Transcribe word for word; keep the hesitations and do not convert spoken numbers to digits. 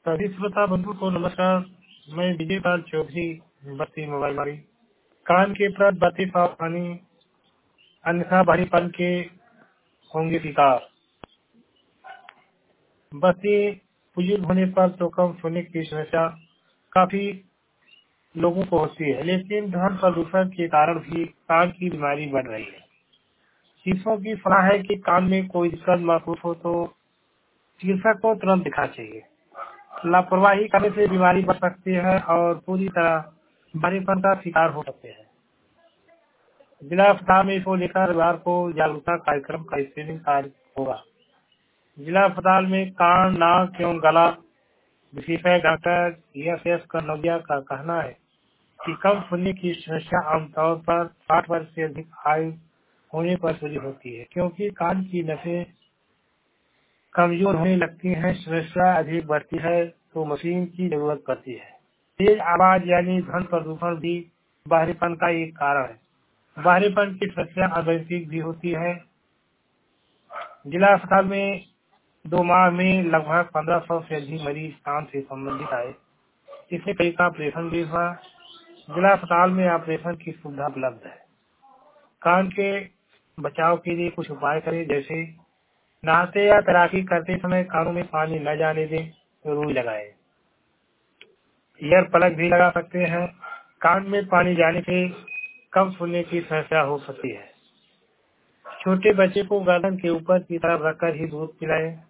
सभी श्रोता बंधु को नमस्कार। मैं विजय पाल चौधरी, बत्ती मोबाइल मारी। कान के प्रत बत्ती सावधानी, अन्यथा भारीपन के होंगे शिकार। बत्ती बुजुर्ग होने पर तो कम सोने की समस्या काफी लोगों को होती है, लेकिन ध्वनि प्रदूषण के कारण भी कान की बीमारी बढ़ रही है। चिकित्सकों की सलाह है कि कान में कोई दिक्कत महसूस हो तो चिकित्सक को तुरंत दिखाना चाहिए। लापरवाही करने से बीमारी बढ़ सकती है और पूरी तरह भारीपन का शिकार हो सकते हैं। जिला अस्पताल में इसको लेकर रविवार को जागरूकता कार्यक्रम का स्क्रीनिंग कार्य होगा। जिला अस्पताल में कान, नाक एवं गला विशेषज्ञ डॉक्टर एस एस कनौजिया का कहना है कि कम सुनने की समस्या आमतौर पर साठ वर्ष से अधिक आयु होने पर शुरू होती है, क्योंकि कान की नसें कमजोर होने लगती हैं। समस्या अधिक बढ़ती है तो मशीन की जरूरत पड़ती है। तेज आवाज यानी ध्वनि प्रदूषण भी बहरेपन का एक कारण है। बहरेपन की समस्या अवैधिक भी होती है। जिला अस्पताल में दो माह में लगभग पंद्रह सौ से अधिक मरीज कान से संबंधित आए। इसमें कई का ऑपरेशन भी हुआ। जिला अस्पताल में ऑपरेशन की सुविधा उपलब्ध है। कान के बचाव के लिए कुछ उपाय करें, जैसे नहाते या तैराकी करते समय कानों में पानी न जाने दें, रुई लगाएं। ईयर प्लग भी लगा सकते हैं। कान में पानी जाने से कम सुनने की समस्या हो सकती है। छोटे बच्चे को गर्दन के ऊपर की तरफ रखकर ही दूध पिलाएं।